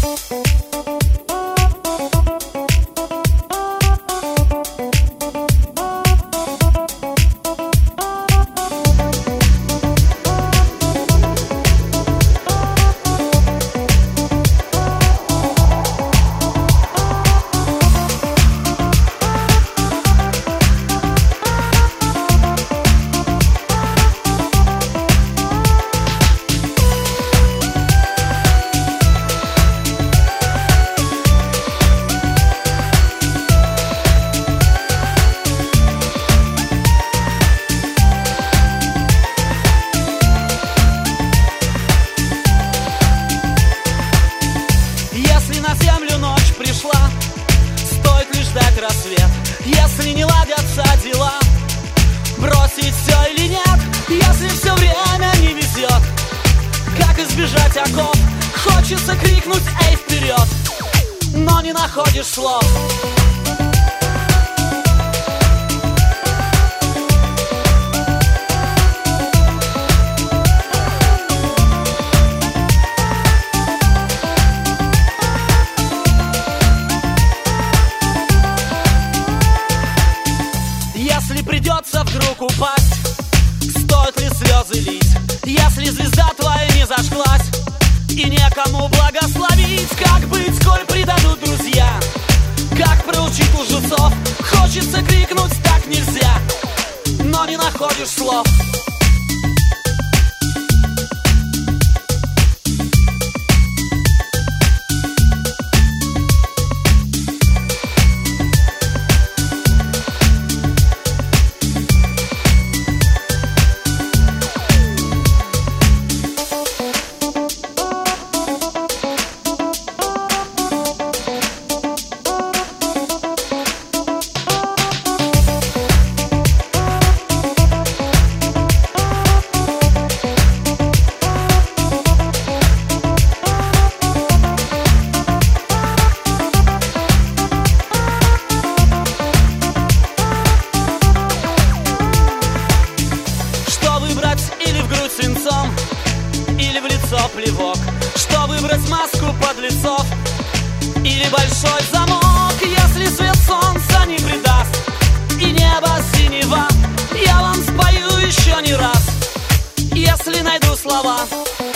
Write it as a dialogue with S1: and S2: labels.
S1: Рассвет, если не ладятся дела, бросить все или нет, если все время не везет. Как избежать оков? Хочется крикнуть: эй, вперед! Но не находишь слов. Если придется вдруг упасть, стоит ли слезы лить? Если звезда твоя не зажглась и некому благословить, как быть, коль предадут друзья? Как проучить лжецов? Хочется крикнуть: так нельзя, но не находишь слов. Или в грудь свинцом, или в лицо плевок? Что выбрать, маску подлецов или большой замок? Если свет солнца не придаст и небо синего, я вам спою еще не раз, если найду слова.